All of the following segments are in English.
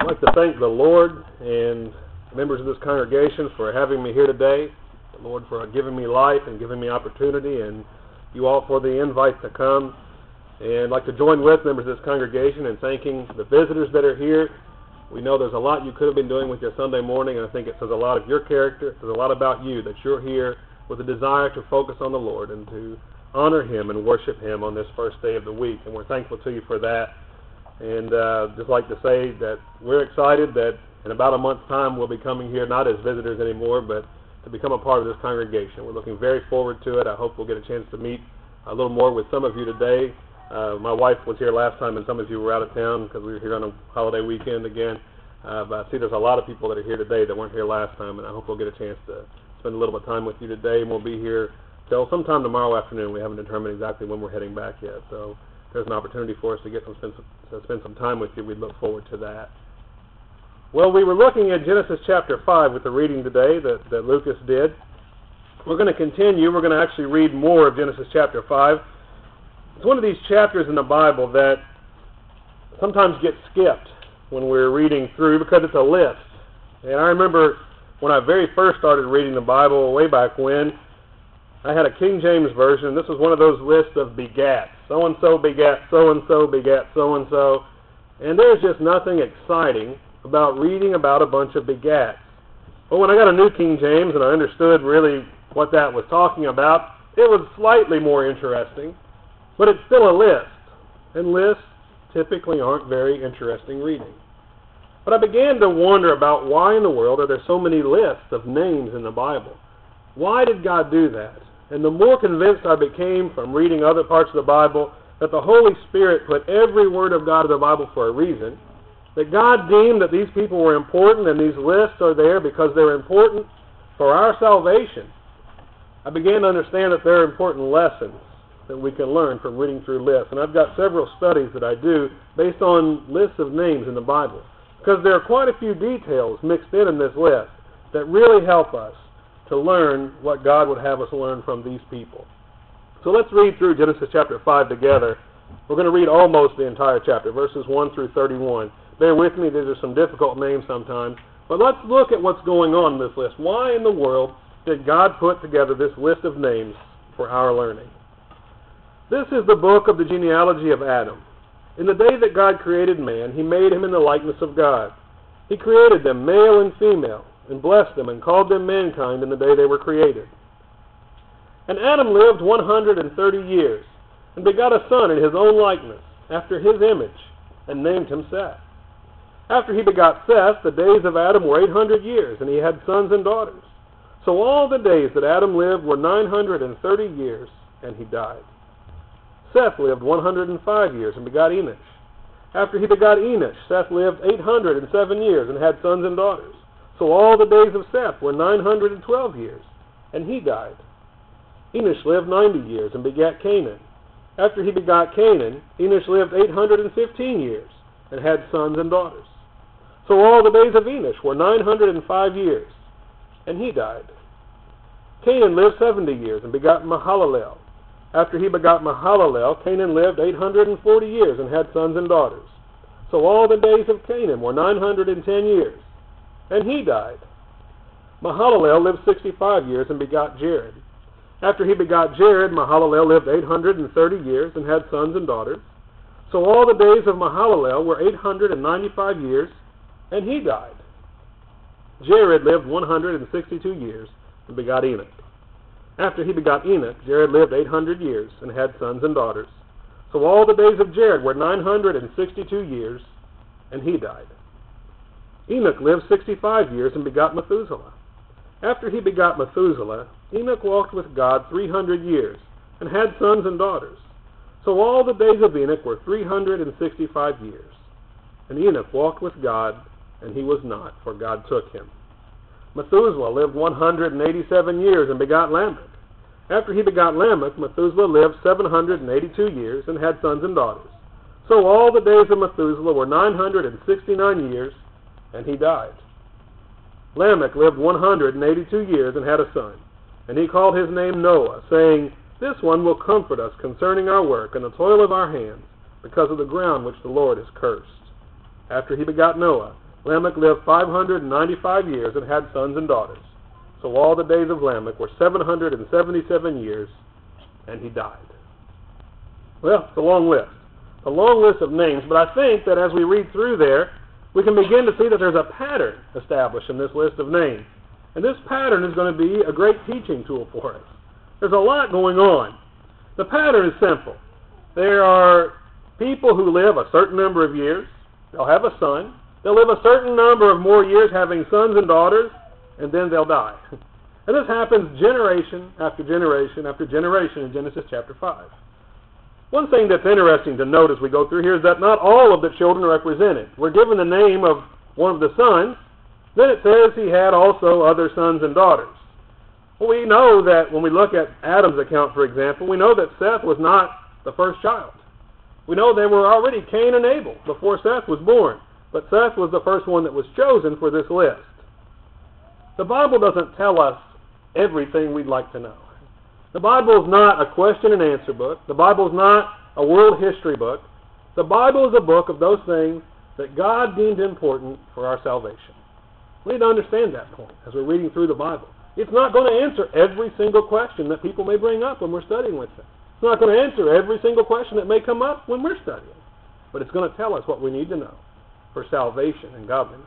I'd like to thank the Lord and members of this congregation for having me here today. The Lord for giving me life and giving me opportunity, and you all for the invite to come. And I'd like to join with members of this congregation in thanking the visitors that are here. We know there's a lot you could have been doing with your Sunday morning, and I think it says a lot of your character. It says a lot about you that you're here with a desire to focus on the Lord and to honor Him and worship Him on this first day of the week. And we're thankful to you for that. And just like to say that we're excited that in about a month's time we'll be coming here not as visitors anymore, but to become a part of this congregation. We're looking very forward to it. I hope we'll get a chance to meet a little more with some of you today. My wife was here last time, and some of you were out of town because we were here on a holiday weekend again. But I see there's a lot of people that are here today that weren't here last time, and I hope we'll get a chance to spend a little bit of time with you today. And we'll be here till sometime tomorrow afternoon. We haven't determined exactly when we're heading back yet, so there's an opportunity for us to spend some time with you. We look forward to that. Well, we were looking at Genesis chapter 5 with the reading today that Lucas did. We're going to continue. We're going to actually read more of Genesis chapter 5. It's one of these chapters in the Bible that sometimes gets skipped when we're reading through because it's a list. And I remember when I very first started reading the Bible way back when, I had a King James version. This was one of those lists of begats. So-and-so begat so-and-so begat so-and-so. And there's just nothing exciting about reading about a bunch of begats. But when I got a new King James and I understood really what that was talking about, it was slightly more interesting. But it's still a list. And lists typically aren't very interesting reading. But I began to wonder about why in the world are there so many lists of names in the Bible? Why did God do that? And the more convinced I became from reading other parts of the Bible that the Holy Spirit put every word of God in the Bible for a reason, that God deemed that these people were important and these lists are there because they're important for our salvation, I began to understand that there are important lessons that we can learn from reading through lists. And I've got several studies that I do based on lists of names in the Bible because there are quite a few details mixed in this list that really help us to learn what God would have us learn from these people. So let's read through Genesis chapter 5 together. We're going to read almost the entire chapter, verses 1 through 31. Bear with me, these are some difficult names sometimes. But let's look at what's going on in this list. Why in the world did God put together this list of names for our learning? This is the book of the genealogy of Adam. In the day that God created man, He made him in the likeness of God. He created them, male and female, and blessed them, and called them mankind in the day they were created. And Adam lived 130 years, and begot a son in his own likeness, after his image, and named him Seth. After he begot Seth, the days of Adam were 800 years, and he had sons and daughters. So all the days that Adam lived were 930 years, and he died. Seth lived 105 years, and begot Enosh. After he begot Enosh, Seth lived 807 years, and had sons and daughters. So all the days of Seth were 912 years, and he died. Enosh lived 90 years and begat Canaan. After he begot Canaan, Enosh lived 815 years and had sons and daughters. So all the days of Enosh were 905 years, and he died. Canaan lived 70 years and begot Mahalalel. After he begot Mahalalel, Canaan lived 840 years and had sons and daughters. So all the days of Canaan were 910 years, and he died. Mahalalel lived 65 years and begot Jared. After he begot Jared, Mahalalel lived 830 years and had sons and daughters. So all the days of Mahalalel were 895 years, and he died. Jared lived 162 years and begot Enoch. After he begot Enoch, Jared lived 800 years and had sons and daughters. So all the days of Jared were 962 years, and he died. Enoch lived 65 years and begot Methuselah. After he begot Methuselah, Enoch walked with God 300 years and had sons and daughters. So all the days of Enoch were 365 years. And Enoch walked with God, and he was not, for God took him. Methuselah lived 187 years and begot Lamech. After he begot Lamech, Methuselah lived 782 years and had sons and daughters. So all the days of Methuselah were 969 years, and he died. Lamech lived 182 years and had a son, and he called his name Noah, saying, This one will comfort us concerning our work and the toil of our hands, because of the ground which the Lord has cursed. After he begot Noah, Lamech lived 595 years and had sons and daughters. So all the days of Lamech were 777 years, and he died. Well, it's a long list. A long list of names, but I think that as we read through there, we can begin to see that there's a pattern established in this list of names. And this pattern is going to be a great teaching tool for us. There's a lot going on. The pattern is simple. There are people who live a certain number of years. They'll have a son. They'll live a certain number of more years having sons and daughters, and then they'll die. And this happens generation after generation after generation in Genesis chapter 5. One thing that's interesting to note as we go through here is that not all of the children are represented. We're given the name of one of the sons. Then it says he had also other sons and daughters. Well, we know that when we look at Adam's account, for example, we know that Seth was not the first child. We know there were already Cain and Abel before Seth was born, but Seth was the first one that was chosen for this list. The Bible doesn't tell us everything we'd like to know. The Bible is not a question and answer book. The Bible is not a world history book. The Bible is a book of those things that God deemed important for our salvation. We need to understand that point as we're reading through the Bible. It's not going to answer every single question that people may bring up when we're studying with them. It's not going to answer every single question that may come up when we're studying. But it's going to tell us what we need to know for salvation and godliness.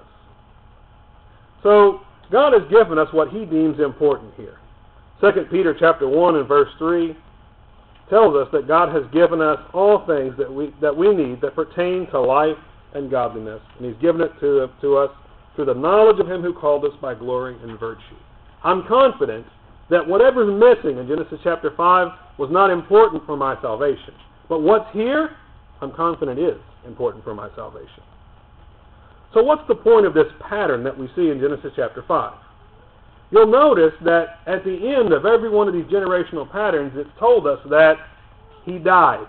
So, God has given us what He deems important here. 2 Peter chapter 1 and verse 3 tells us that God has given us all things that we need that pertain to life and godliness. And He's given it to us through the knowledge of Him who called us by glory and virtue. I'm confident that whatever's missing in Genesis chapter 5 was not important for my salvation. But what's here, I'm confident is important for my salvation. So what's the point of this pattern that we see in Genesis chapter 5? You'll notice that at the end of every one of these generational patterns, it's told us that he died.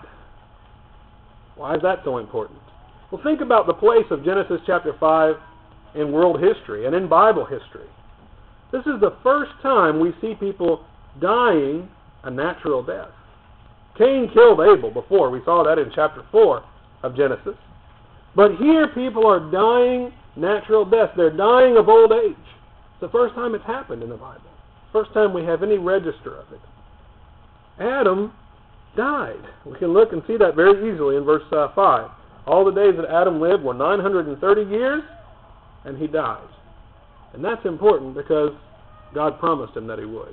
Why is that so important? Well, think about the place of Genesis chapter 5 in world history and in Bible history. This is the first time we see people dying a natural death. Cain killed Abel before. We saw that in chapter 4 of Genesis. But here people are dying natural deaths. They're dying of old age. It's the first time it's happened in the Bible. First time we have any register of it. Adam died. We can look and see that very easily in verse 5. All the days that Adam lived were 930 years, and he died. And that's important because God promised him that he would.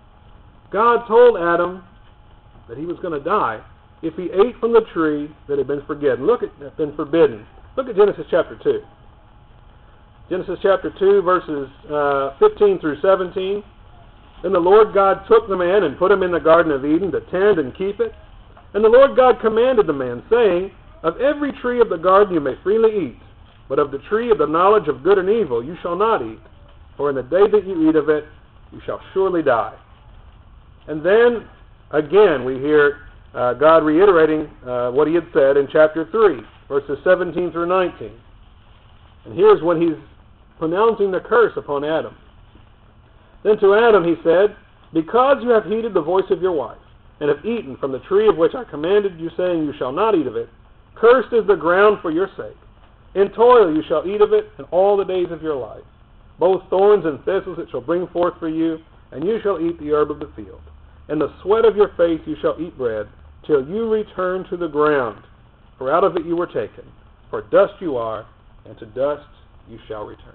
God told Adam that he was going to die if he ate from the tree that had been forbidden. Look at Genesis chapter 2. Genesis chapter 2, verses 15 through 17. Then the Lord God took the man and put him in the Garden of Eden to tend and keep it. And the Lord God commanded the man, saying, Of every tree of the garden you may freely eat, but of the tree of the knowledge of good and evil you shall not eat, for in the day that you eat of it you shall surely die. And then, again, we hear God reiterating what he had said in chapter 3, verses 17 through 19. And here's when he's pronouncing the curse upon Adam. Then to Adam he said, Because you have heeded the voice of your wife, and have eaten from the tree of which I commanded you, saying, You shall not eat of it, cursed is the ground for your sake. In toil you shall eat of it in all the days of your life. Both thorns and thistles it shall bring forth for you, and you shall eat the herb of the field. In the sweat of your face you shall eat bread, till you return to the ground, for out of it you were taken. For dust you are, and to dust you shall return.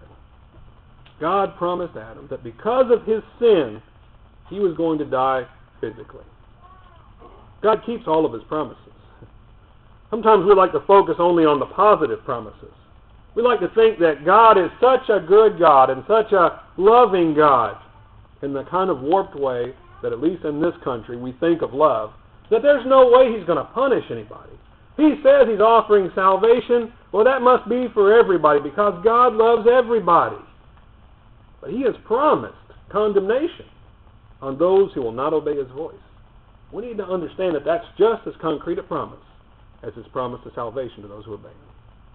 God promised Adam that because of his sin, he was going to die physically. God keeps all of his promises. Sometimes we like to focus only on the positive promises. We like to think that God is such a good God and such a loving God in the kind of warped way that at least in this country we think of love, that there's no way he's going to punish anybody. He says he's offering salvation. Well, that must be for everybody because God loves everybody. But he has promised condemnation on those who will not obey his voice. We need to understand that that's just as concrete a promise as his promise of salvation to those who obey him.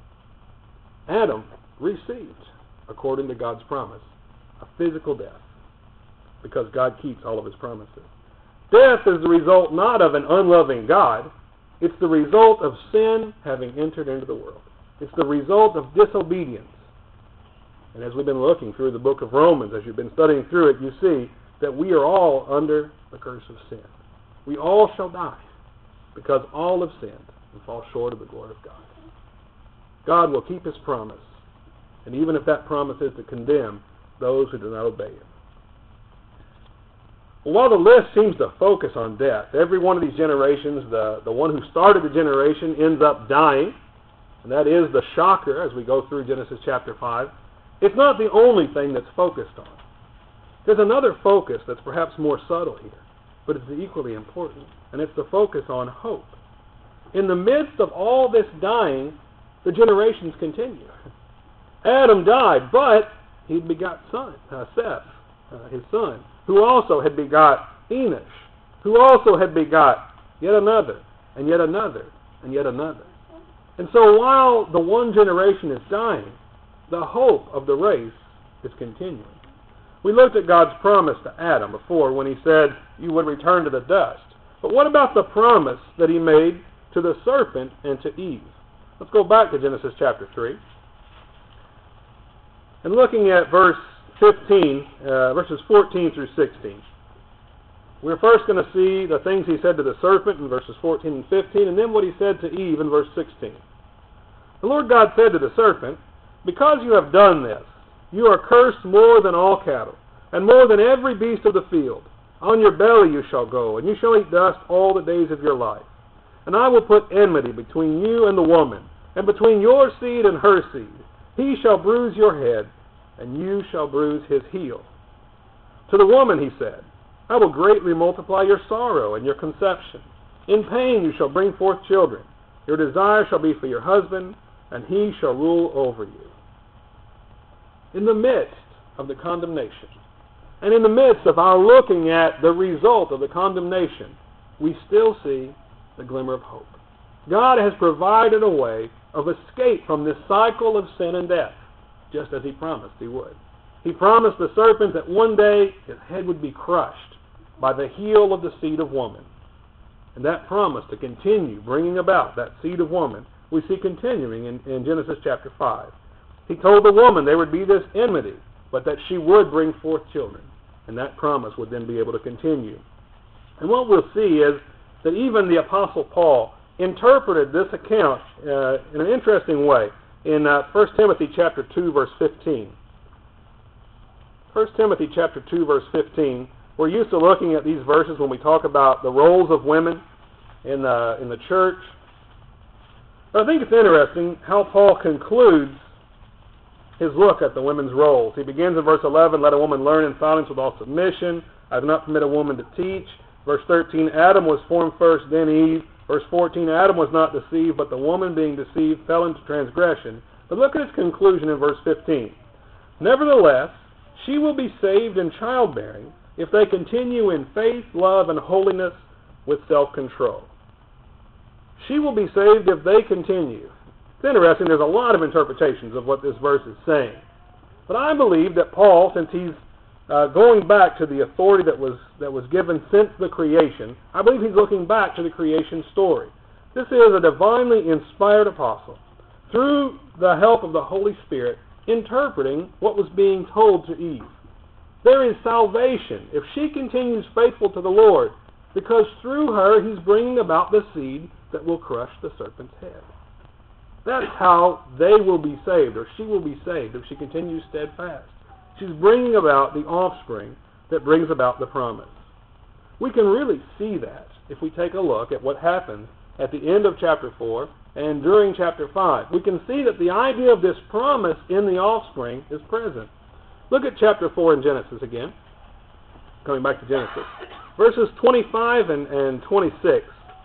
Adam received, according to God's promise, a physical death because God keeps all of his promises. Death is the result not of an unloving God. It's the result of sin having entered into the world. It's the result of disobedience. And as we've been looking through the book of Romans, as you've been studying through it, you see that we are all under the curse of sin. We all shall die because all have sinned and fall short of the glory of God. God will keep His promise, and even if that promise is to condemn those who do not obey Him. Well, while the list seems to focus on death, every one of these generations, the one who started the generation ends up dying, and that is the shocker as we go through Genesis chapter 5. It's not the only thing that's focused on. There's another focus that's perhaps more subtle here, but it's equally important, and it's the focus on hope. In the midst of all this dying, the generations continue. Adam died, but he begot Seth, his son, who also had begot Enosh, who also had begot yet another, and yet another, and yet another. And so while the one generation is dying, the hope of the race is continuing. We looked at God's promise to Adam before when He said, "You would return to the dust." But what about the promise that He made to the serpent and to Eve? Let's go back to Genesis chapter 3. And looking at verses 14 through 16. We're first going to see the things He said to the serpent in verses 14 and 15, and then what He said to Eve in verse 16. The Lord God said to the serpent, "Because you have done this, you are cursed more than all cattle, and more than every beast of the field. On your belly you shall go, and you shall eat dust all the days of your life. And I will put enmity between you and the woman, and between your seed and her seed. He shall bruise your head, and you shall bruise his heel." To the woman He said, "I will greatly multiply your sorrow and your conception. In pain you shall bring forth children. Your desire shall be for your husband, and he shall rule over you." In the midst of the condemnation, and in the midst of our looking at the result of the condemnation, we still see the glimmer of hope. God has provided a way of escape from this cycle of sin and death, just as He promised He would. He promised the serpent that one day his head would be crushed by the heel of the seed of woman. And that promise to continue bringing about that seed of woman, we see continuing in Genesis chapter 5. He told the woman there would be this enmity, but that she would bring forth children. And that promise would then be able to continue. And what we'll see is that even the Apostle Paul interpreted this account in an interesting way in 1 Timothy chapter 2, verse 15. 1 Timothy chapter 2, verse 15. We're used to looking at these verses when we talk about the roles of women in the church. But I think it's interesting how Paul concludes his look at the women's roles. He begins in verse 11, "Let a woman learn in silence with all submission. I do not permit a woman to teach." Verse 13, "Adam was formed first, then Eve." Verse 14, "Adam was not deceived, but the woman being deceived fell into transgression." But look at its conclusion in verse 15. "Nevertheless, she will be saved in childbearing if they continue in faith, love, and holiness with self-control." She will be saved if they continue. It's interesting, there's a lot of interpretations of what this verse is saying. But I believe that Paul, since he's going back to the authority that was given since the creation, I believe he's looking back to the creation story. This is a divinely inspired apostle, through the help of the Holy Spirit, interpreting what was being told to Eve. There is salvation if she continues faithful to the Lord, because through her He's bringing about the seed that will crush the serpent's head. That's how they will be saved, or she will be saved, if she continues steadfast. She's bringing about the offspring that brings about the promise. We can really see that if we take a look at what happens at the end of chapter 4 and during chapter 5. We can see that the idea of this promise in the offspring is present. Look at chapter 4 in Genesis again. Coming back to Genesis. Verses 25 and 26.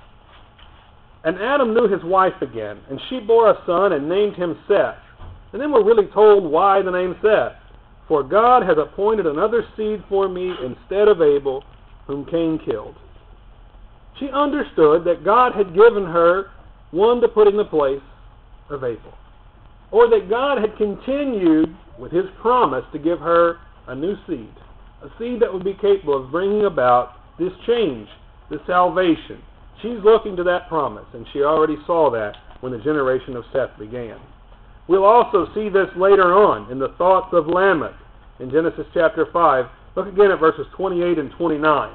"And Adam knew his wife again, and she bore a son and named him Seth." And then we're really told why the name Seth. "For God has appointed another seed for me instead of Abel, whom Cain killed." She understood that God had given her one to put in the place of Abel. Or that God had continued with His promise to give her a new seed. A seed that would be capable of bringing about this change, this salvation. She's looking to that promise, and she already saw that when the generation of Seth began. We'll also see this later on in the thoughts of Lamech in Genesis chapter 5. Look again at verses 28 and 29.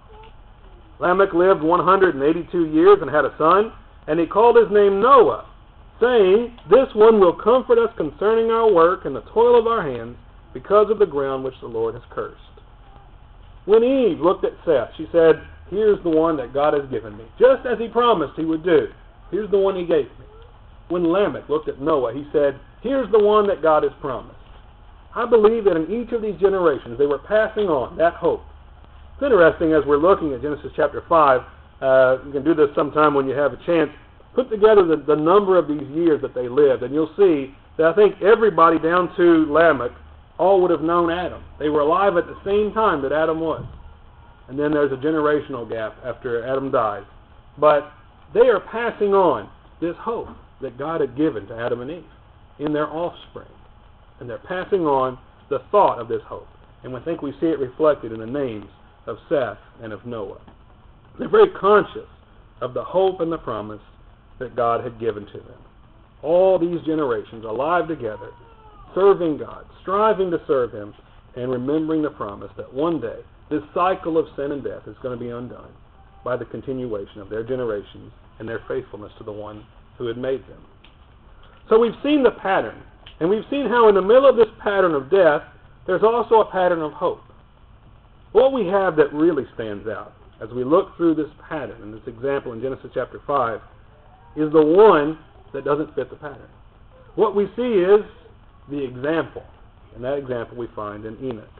Lamech lived 182 years and had a son, and he called his name Noah, saying, "This one will comfort us concerning our work and the toil of our hands, because of the ground which the Lord has cursed." When Eve looked at Seth, she said, "Here's the one that God has given me, just as he promised he would do. Here's the one he gave me." When Lamech looked at Noah, he said, "Here's the one that God has promised." I believe that in each of these generations, they were passing on that hope. It's interesting as we're looking at Genesis chapter 5, you can do this sometime when you have a chance, put together the number of these years that they lived, and you'll see that I think everybody down to Lamech all would have known Adam. They were alive at the same time that Adam was. And then there's a generational gap after Adam died. But they are passing on this hope that God had given to Adam and Eve in their offspring. And they're passing on the thought of this hope. And I think we see it reflected in the names of Seth and of Noah. They're very conscious of the hope and the promise that God had given to them. All these generations alive together, serving God, striving to serve Him, and remembering the promise that one day this cycle of sin and death is going to be undone by the continuation of their generations and their faithfulness to the one who had made them. So we've seen the pattern, and we've seen how in the middle of this pattern of death, there's also a pattern of hope. What we have that really stands out as we look through this pattern and this example in Genesis chapter 5 is the one that doesn't fit the pattern. What we see is the example, and that example we find in Enoch.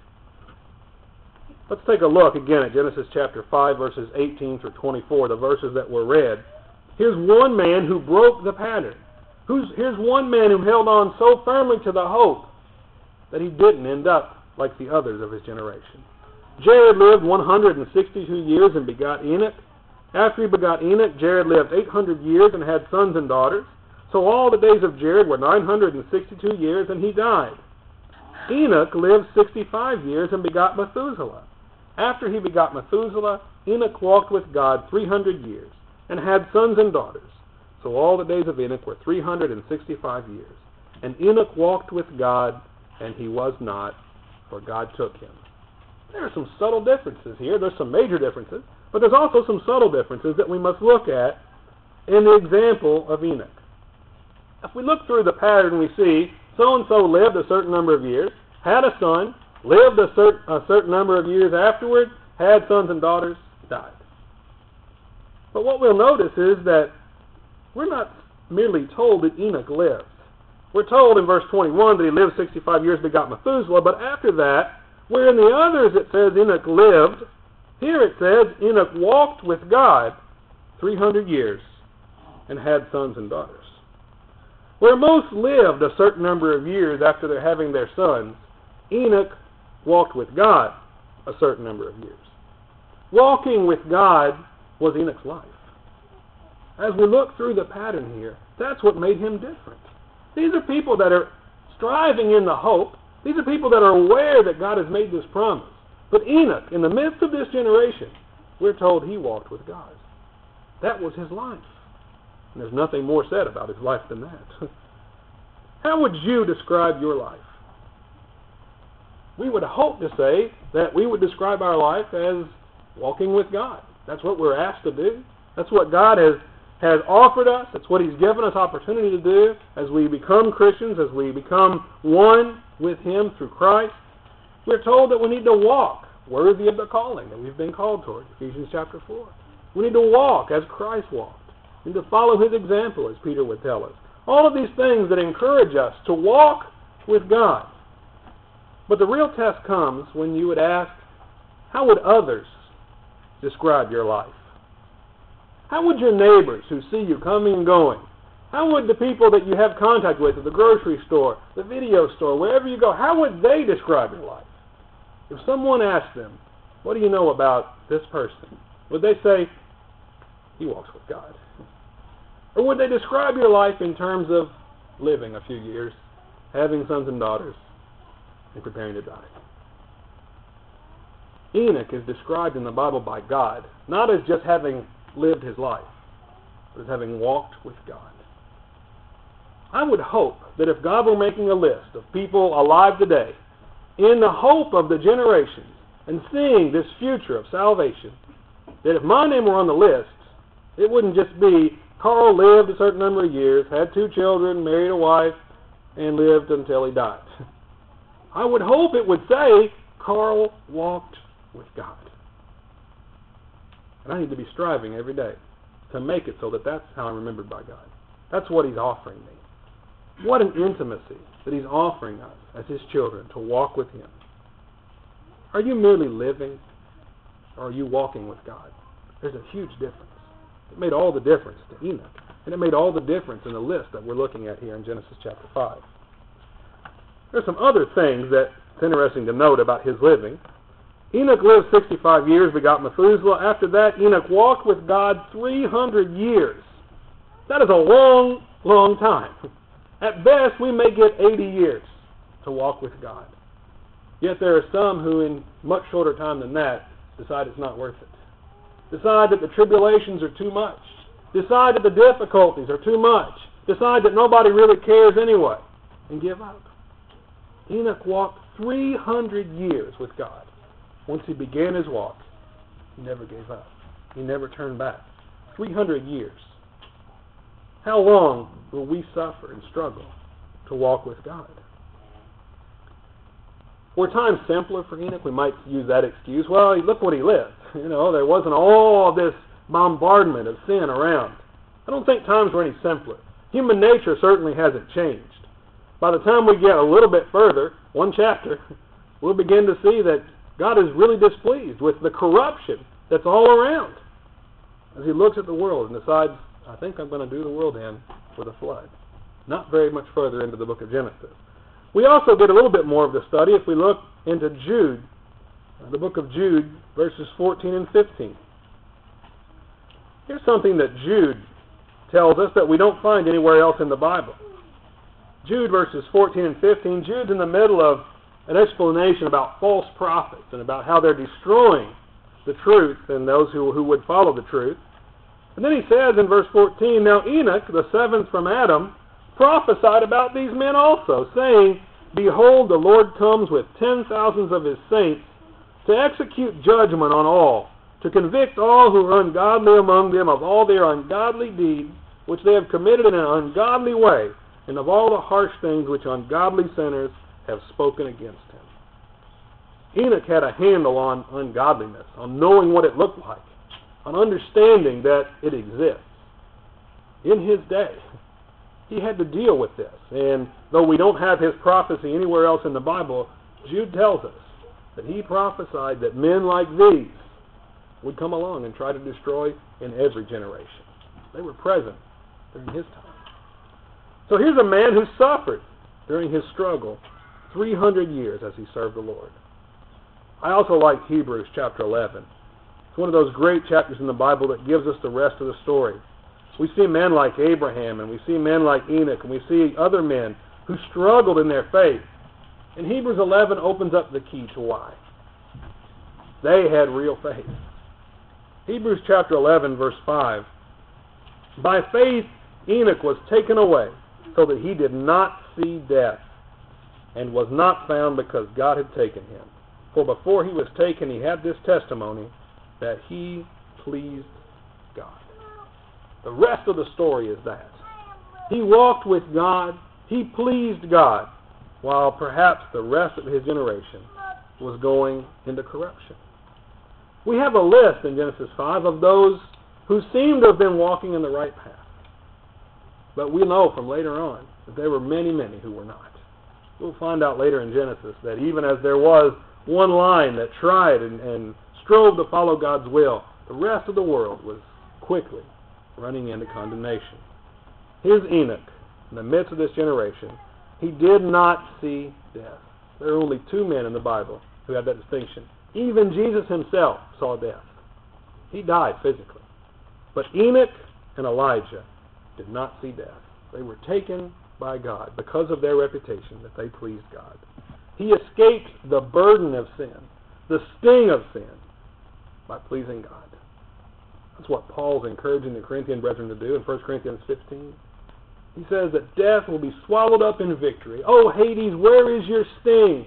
Let's take a look again at Genesis chapter 5, verses 18 through 24, the verses that were read. Here's one man who broke the pattern. Here's one man who held on so firmly to the hope that he didn't end up like the others of his generation. Jared lived 162 years and begot Enoch. After he begot Enoch, Jared lived 800 years and had sons and daughters. So all the days of Jared were 962 years, and he died. Enoch lived 65 years and begot Methuselah. After he begot Methuselah, Enoch walked with God 300 years and had sons and daughters. So all the days of Enoch were 365 years. And Enoch walked with God, and he was not, for God took him. There are some subtle differences here. There's some major differences, but there's also some subtle differences that we must look at in the example of Enoch. If we look through the pattern, we see so-and-so lived a certain number of years, had a son, lived a certain number of years afterward, had sons and daughters, died. But what we'll notice is that we're not merely told that Enoch lived. We're told in verse 21 that he lived 65 years, begot Methuselah, but after that, where in the others it says Enoch lived, here it says Enoch walked with God 300 years and had sons and daughters. Where most lived a certain number of years after they're having their sons, Enoch walked with God a certain number of years. Walking with God was Enoch's life. As we look through the pattern here, that's what made him different. These are people that are striving in the hope. These are people that are aware that God has made this promise. But Enoch, in the midst of this generation, we're told he walked with God. That was his life. And there's nothing more said about his life than that. How would you describe your life? We would hope to say that we would describe our life as walking with God. That's what we're asked to do. That's what God has offered us. That's what He's given us opportunity to do as we become Christians, as we become one with Him through Christ. We're told that we need to walk worthy of the calling that we've been called toward, Ephesians chapter 4. We need to walk as Christ walked, and to follow His example, as Peter would tell us. All of these things that encourage us to walk with God. But the real test comes when you would ask, how would others describe your life? How would your neighbors who see you coming and going, how would the people that you have contact with at the grocery store, the video store, wherever you go, how would they describe your life? If someone asked them, what do you know about this person? Would they say, he walks with God? Or would they describe your life in terms of living a few years, having sons and daughters, and preparing to die? Enoch is described in the Bible by God, not as just having lived his life, but as having walked with God. I would hope that if God were making a list of people alive today, in the hope of the generations and seeing this future of salvation, that if my name were on the list, it wouldn't just be Carl lived a certain number of years, had 2 children, married a wife, and lived until he died. I would hope it would say Carl walked with God. And I need to be striving every day to make it so that that's how I'm remembered by God. That's what He's offering me. What an intimacy that He's offering us as His children to walk with Him. Are you merely living, or are you walking with God? There's a huge difference. It made all the difference to Enoch, and it made all the difference in the list that we're looking at here in Genesis chapter 5. There's some other things that's interesting to note about his living. Enoch lived 65 years, begot Methuselah. After that, Enoch walked with God 300 years. That is a long, long time. At best, we may get 80 years to walk with God. Yet there are some who, in much shorter time than that, decide it's not worth it. Decide that the tribulations are too much. Decide that the difficulties are too much. Decide that nobody really cares anyway, and give up. Enoch walked 300 years with God. Once he began his walk, he never gave up. He never turned back. 300 years. How long will we suffer and struggle to walk with God? Were times simpler for Enoch, we might use that excuse. Well, look what he lived. There wasn't all this bombardment of sin around. I don't think times were any simpler. Human nature certainly hasn't changed. By the time we get a little bit further, one chapter, we'll begin to see that God is really displeased with the corruption that's all around as He looks at the world and decides, I think I'm going to do the world in with a flood. Not very much further into the book of Genesis. We also get a little bit more of the study if we look into Jude, the book of Jude, verses 14 and 15. Here's something that Jude tells us that we don't find anywhere else in the Bible. Jude, verses 14 and 15, Jude's in the middle of an explanation about false prophets and about how they're destroying the truth and those who would follow the truth. And then he says in verse 14, Now Enoch, the seventh from Adam, prophesied about these men also, saying, Behold, the Lord comes with 10,000s of His saints to execute judgment on all, to convict all who are ungodly among them of all their ungodly deeds, which they have committed in an ungodly way, and of all the harsh things which ungodly sinners have spoken against Him. Enoch had a handle on ungodliness, on knowing what it looked like, on understanding that it exists. In his day, he had to deal with this. And though we don't have his prophecy anywhere else in the Bible, Jude tells us that he prophesied that men like these would come along and try to destroy in every generation. They were present during his time. So here's a man who suffered during his struggle 300 years as he served the Lord. I also like Hebrews chapter 11. It's one of those great chapters in the Bible that gives us the rest of the story. We see men like Abraham, and we see men like Enoch, and we see other men who struggled in their faith. And Hebrews 11 opens up the key to why. They had real faith. Hebrews chapter 11, verse 5. By faith Enoch was taken away, so that he did not see death, and was not found because God had taken him. For before he was taken, he had this testimony, that he pleased God. The rest of the story is that. He walked with God, he pleased God, while perhaps the rest of his generation was going into corruption. We have a list in Genesis 5 of those who seemed to have been walking in the right path. But we know from later on that there were many, many who were not. We'll find out later in Genesis that even as there was one line that tried and strove to follow God's will, the rest of the world was quickly running into condemnation. Here's Enoch, in the midst of this generation. He did not see death. There are only 2 men in the Bible who have that distinction. Even Jesus himself saw death. He died physically. But Enoch and Elijah did not see death. They were taken by God because of their reputation that they pleased God. He escaped the burden of sin, the sting of sin, by pleasing God. That's what Paul's encouraging the Corinthian brethren to do in 1 Corinthians 15. He says that death will be swallowed up in victory. Oh, Hades, where is your sting?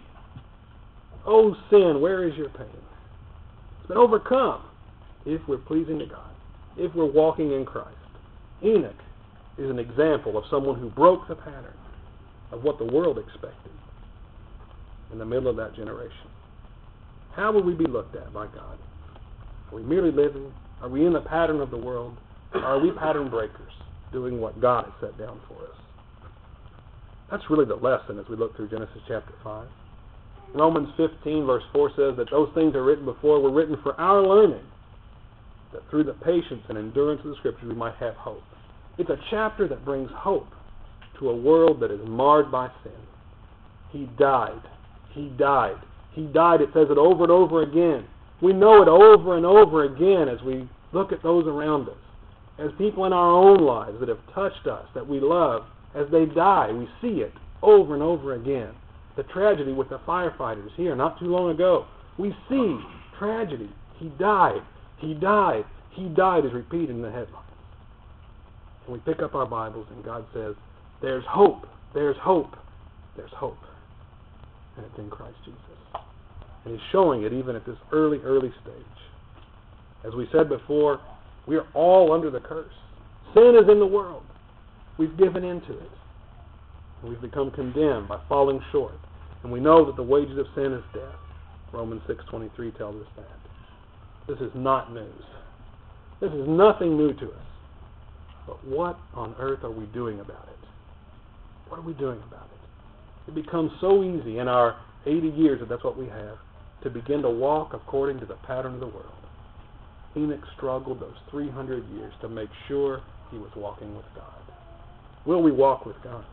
Oh, sin, where is your pain? It's been overcome if we're pleasing to God, if we're walking in Christ. Enoch is an example of someone who broke the pattern of what the world expected in the middle of that generation. How will we be looked at by God? Are we merely living? Are we in the pattern of the world? Or are we pattern breakers, doing what God has set down for us? That's really the lesson as we look through Genesis chapter 5. Romans 15 verse 4 says that those things that are written before were written for our learning, that through the patience and endurance of the Scriptures we might have hope. It's a chapter that brings hope to a world that is marred by sin. He died. He died. He died. It says it over and over again. We know it over and over again as we look at those around us. As people in our own lives that have touched us, that we love, as they die, we see it over and over again. The tragedy with the firefighters here not too long ago. We see tragedy. He died. He died. He died is repeated in the headlines. And we pick up our Bibles and God says, there's hope. There's hope. There's hope. And it's in Christ Jesus. And He's showing it even at this early stage. As we said before, we are all under the curse. Sin is in the world. We've given into it. And we've become condemned by falling short. And we know that the wages of sin is death. Romans 6:23 tells us that. This is not news. This is nothing new to us. But what on earth are we doing about it? What are we doing about it? It becomes so easy in our 80 years, if that's what we have, to begin to walk according to the pattern of the world. Enoch struggled those 300 years to make sure he was walking with God. Will we walk with God?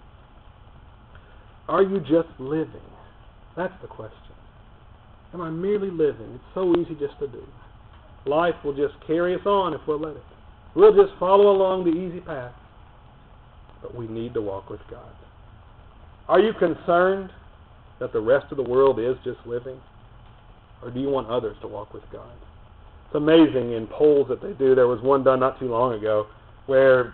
Are you just living? That's the question. Am I merely living? It's so easy just to do. Life will just carry us on if we'll let it. We'll just follow along the easy path. But we need to walk with God. Are you concerned that the rest of the world is just living? Or do you want others to walk with God? It's amazing in polls that they do. There was one done not too long ago where,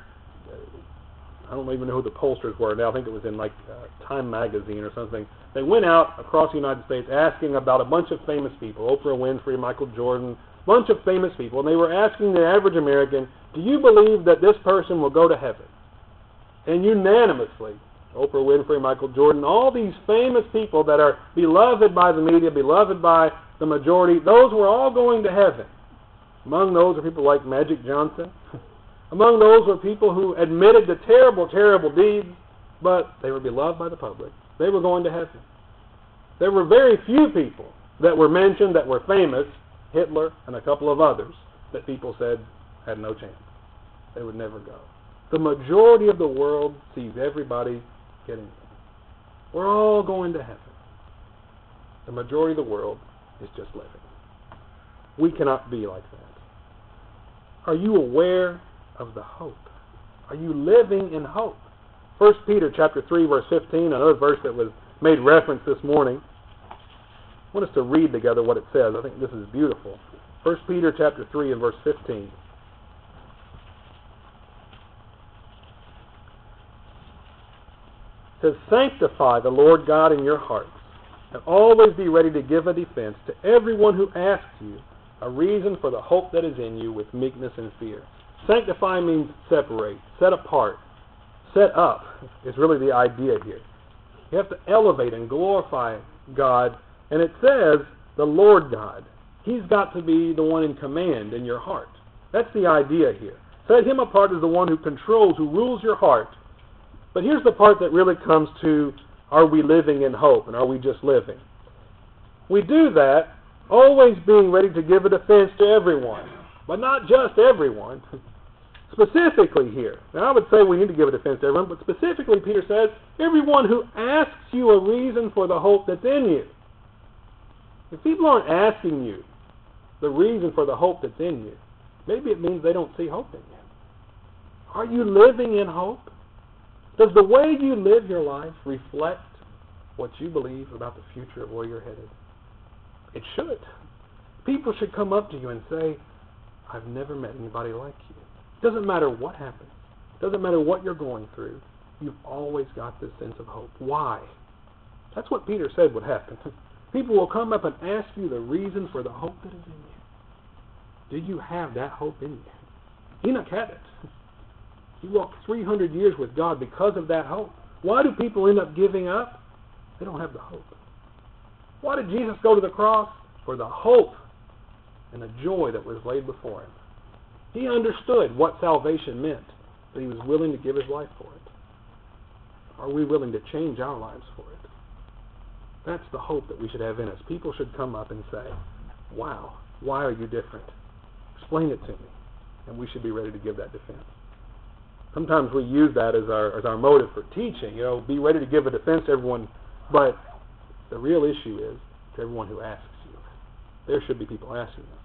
I don't even know who the pollsters were now. I think it was in Time magazine or something. They went out across the United States asking about a bunch of famous people, Oprah Winfrey, Michael Jordan, a bunch of famous people. And they were asking the average American, do you believe that this person will go to heaven? And unanimously, Oprah Winfrey, Michael Jordan, all these famous people that are beloved by the media, beloved by the majority, those were all going to heaven. Among those are people like Magic Johnson. Among those were people who admitted to terrible, terrible deeds, but they were beloved by the public. They were going to heaven. There were very few people that were mentioned that were famous, Hitler and a couple of others, that people said had no chance. They would never go. The majority of the world sees everybody getting in. We're all going to heaven. The majority of the world is just living. We cannot be like that. Are you aware of the hope? Are you living in hope? 1 Peter chapter 3, verse 15, another verse that was made reference this morning. I want us to read together what it says. I think this is beautiful. 1 Peter chapter 3 and verse 15. It says, sanctify the Lord God in your hearts, and always be ready to give a defense to everyone who asks you a reason for the hope that is in you with meekness and fear. Sanctify means separate, set apart, set up is really the idea here. You have to elevate and glorify God, and it says the Lord God. He's got to be the one in command in your heart. That's the idea here. Set Him apart as the one who controls, who rules your heart. But here's the part that really comes to, are we living in hope, and are we just living? We do that always being ready to give a defense to everyone, but not just everyone. Specifically here. Now I would say we need to give a defense to everyone, but specifically Peter says, everyone who asks you a reason for the hope that's in you. If people aren't asking you the reason for the hope that's in you, maybe it means they don't see hope in you. Are you living in hope? Does the way you live your life reflect what you believe about the future of where you're headed? It should. People should come up to you and say, I've never met anybody like you. It doesn't matter what happens. It doesn't matter what you're going through. you've always got this sense of hope. Why? That's what Peter said would happen. People will come up and ask you the reason for the hope that is in you. Do you have that hope in you? Enoch had it. He walked 300 years with God because of that hope. Why do people end up giving up? They don't have the hope. Why did Jesus go to the cross? For the hope and the joy that was laid before him. He understood what salvation meant, but he was willing to give his life for it. Are we willing to change our lives for it? That's the hope that we should have in us. People should come up and say, wow, why are you different? Explain it to me. And we should be ready to give that defense. Sometimes we use that as our motive for teaching. Be ready to give a defense to everyone. But the real issue is to everyone who asks you. There should be people asking us.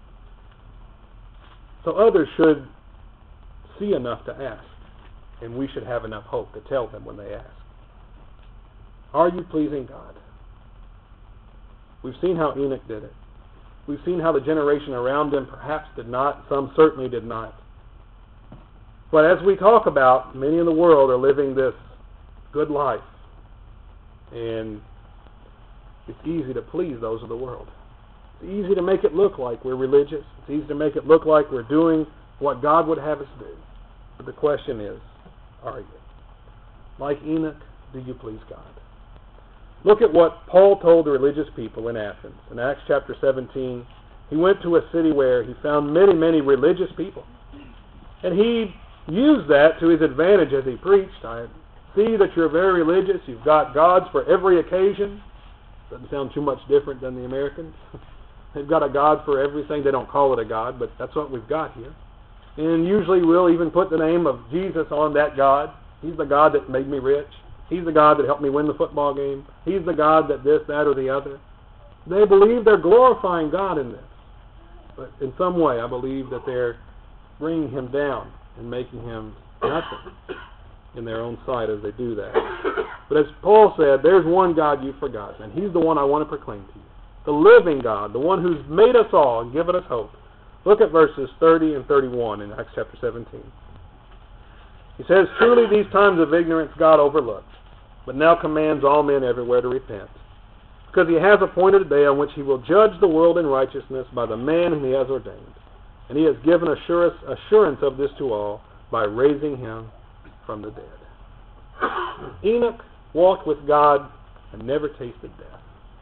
So others should see enough to ask. And we should have enough hope to tell them when they ask. Are you pleasing God? We've seen how Enoch did it. We've seen how the generation around him perhaps did not. Some certainly did not. But as we talk about, many in the world are living this good life. And it's easy to please those of the world. It's easy to make it look like we're religious. It's easy to make it look like we're doing what God would have us do. But the question is, are you? Like Enoch, do you please God? Look at what Paul told the religious people in Athens. In Acts chapter 17, he went to a city where he found many, many religious people. And he used that to his advantage as he preached. I see that you're very religious. You've got gods for every occasion. Doesn't sound too much different than the Americans. They've got a god for everything. They don't call it a god, but that's what we've got here. And usually we'll even put the name of Jesus on that god. He's the God that made me rich. He's the God that helped me win the football game. He's the God that this, that, or the other. They believe they're glorifying God in this. But in some way, I believe that they're bringing him down and making him nothing in their own sight as they do that. But as Paul said, there's one God you've forgotten, and he's the one I want to proclaim to you. The living God, the one who's made us all and given us hope. Look at verses 30 and 31 in Acts chapter 17. He says, truly these times of ignorance God overlooked, but now commands all men everywhere to repent. Because he has appointed a day on which he will judge the world in righteousness by the man whom he has ordained. And he has given assurance of this to all by raising him from the dead. Enoch walked with God and never tasted death.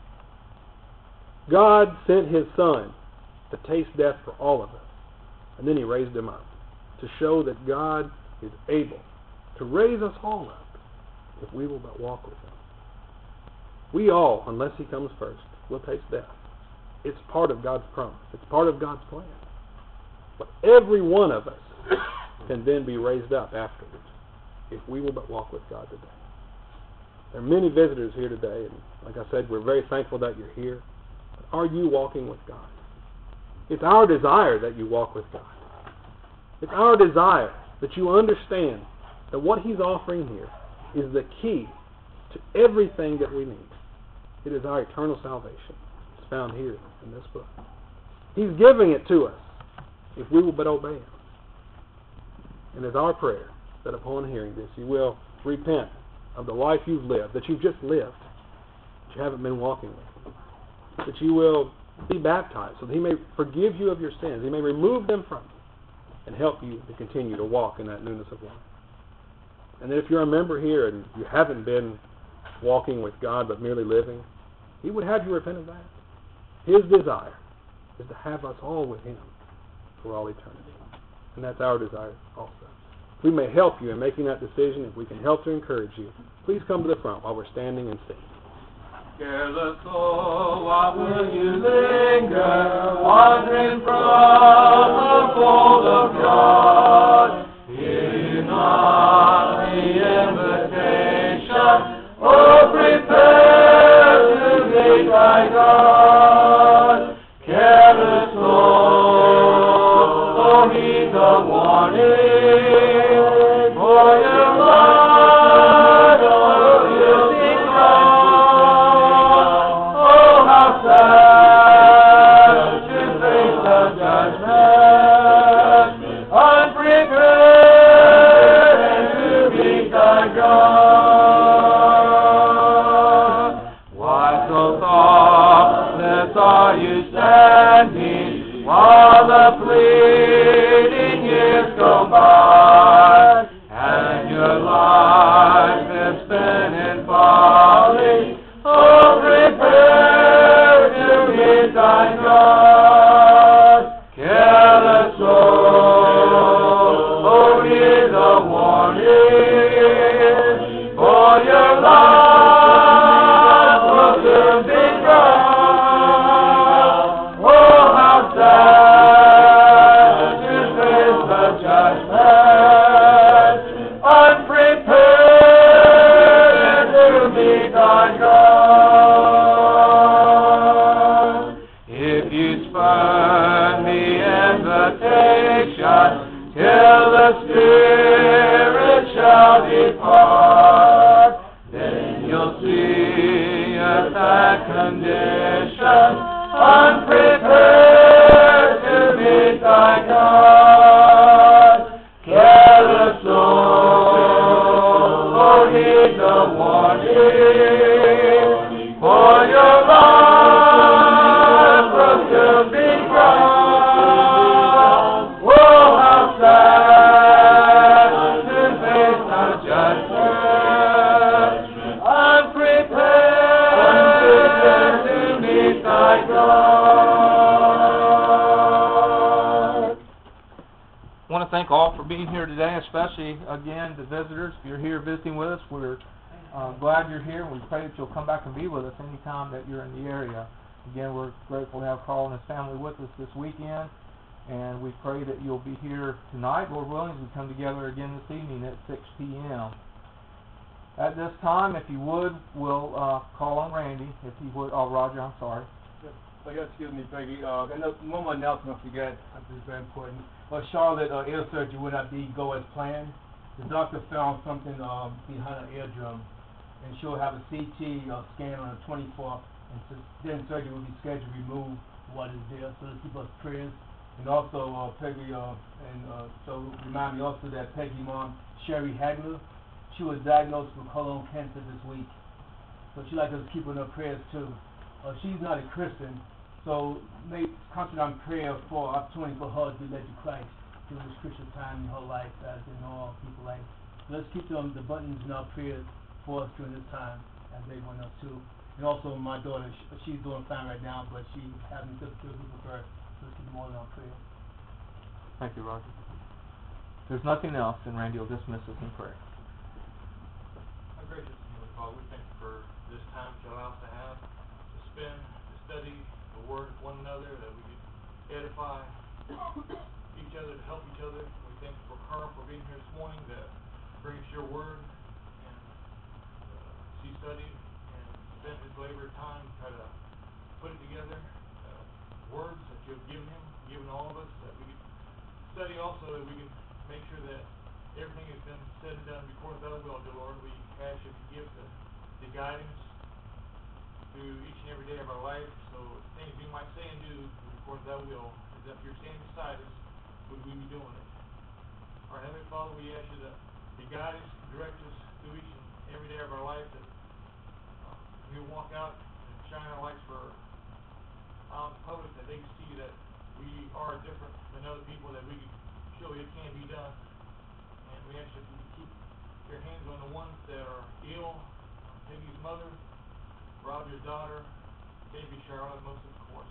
God sent his Son to taste death for all of us. And then he raised him up to show that God is able to raise us all up if we will but walk with him. We all, unless he comes first, will taste death. It's part of God's promise. It's part of God's plan. But every one of us can then be raised up afterwards if we will but walk with God today. There are many visitors here today, and like I said, we're very thankful that you're here. But are you walking with God? It's our desire that you walk with God. It's our desire that you understand that what he's offering here is the key to everything that we need. It is our eternal salvation. It's found here in this book. He's giving it to us if we will but obey him. And it's our prayer that upon hearing this, you will repent of the life you've lived, that you've just lived, that you haven't been walking with him. That you will be baptized so that he may forgive you of your sins. He may remove them from you and help you to continue to walk in that newness of life. And then if you're a member here and you haven't been walking with God but merely living, he would have you repent of that. His desire is to have us all with him for all eternity. And that's our desire also. If we may help you in making that decision, if we can help to encourage you, please come to the front while we're standing and singing. Careless soul, why will you linger, wandering from the fold of God? Hear not the invitation, oh, prepare to meet thy God. Careless soul, oh, heed the warning, for your life, oh, you seek judgment, unprepared and sin and folly. Oh, prepare to meet thy God. Careless soul, oh, hear the warning, for your life will soon be gone. Oh, how sad to face the judgment, unprepared to meet thy God. If you spurn the invitation, till the Spirit shall depart, then you'll see at that condition, unprepared to meet thy God. Careless soul, oh, heed the warning, for your life will soon be gone. Oh, how sad to face the judgment, unprepared to meet thy God. I want to thank all for being here today, especially, again, the visitors. If you're here visiting with us, we're glad you're here. We pray that you'll come back and be with us anytime that you're in the area. Again, we're grateful to have Carl and his family with us this weekend, and we pray that you'll be here tonight, Lord willing, as we come together again this evening at 6 p.m. At this time, if you would, we'll call on Randy, if he would. Oh, Roger, I'm sorry. Excuse me, Peggy. One more announcement I forgot. This is very important. Charlotte ear surgery will not go as planned. The doctor found something behind her eardrum, and she'll have a CT scan on the 24th, and then surgery will be scheduled to remove what is there. So let's keep us prayers. And also, Peggy, so remind me also that Peggy mom, Sherry Hagler, she was diagnosed with colon cancer this week. So she'd like us to keep her in her prayers too. She's not a Christian, so concentrate on prayer for opportunity for her to be led to Christ through this Christian time in her life, as in all people's life. So let's keep the buttons in our prayers for us during this time, as they want us to. And also my daughter, she's doing fine right now, but she having difficulty with her. So let's keep them all in our prayers. Thank you, Roger. If there's nothing else, then Randy will dismiss us in prayer. Our gracious Heavenly Father, we thank you for this time that you allow us to have, to spend, to study the Word of one another, that we can edify each other, to help each other. We thank you for Carl for being here this morning, that brings your Word, and she studied and spent his labor time to try to put it together, words that you have given him, given all of us, that we can study also, that we can make sure that everything has been said and done according to thy will, dear Lord. We ask you to give the guidance to each and every day of our life, so things we might say and do according to thy will, as if you're standing beside us, would we be doing it? Our Heavenly Father, we ask you to guide us, direct us through each and every day of our life, that we walk out and shine our lights for out in public, that they can see that we are different than other people, that we can show it can be done. And we ask you to keep your hands on the ones that are ill, Peggy's mother, Roger's daughter, baby Charlotte, most of course.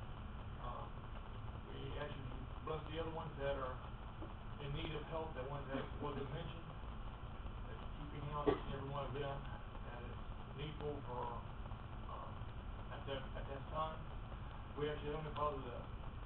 We ask you to bless the other ones that are in need of help, that ones that wasn't mentioned, that you keep your hand on each and every one of them, that is needful for at that time. We ask you, Heavenly Father, to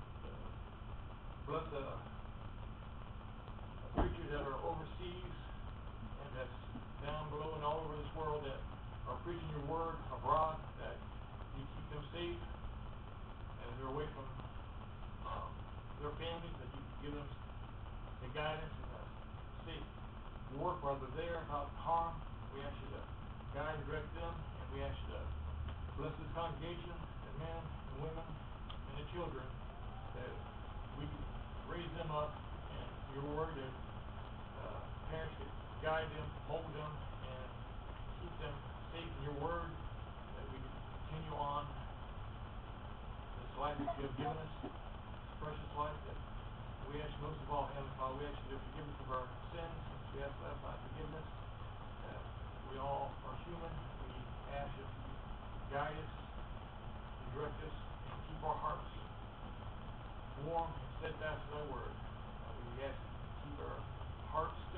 bless the preachers that are overseas and that's down below and all over this world that are preaching your word abroad, that you keep them safe as they're away from their families, that you give them the guidance and the safe work while they're there, not harm. We ask you to guide and direct them, and we ask you to bless this congregation, the men and women and the children, that we raise them up in your word, that parents could guide them, mold them, and keep them safe in your word, that we can continue on this life that you have given us, this precious life, that we ask most of all, Heavenly Father, we ask you to forgive us of our sins, since we ask last night forgiveness, that we all warm and steadfast in thy word. We ask you to keep our hearts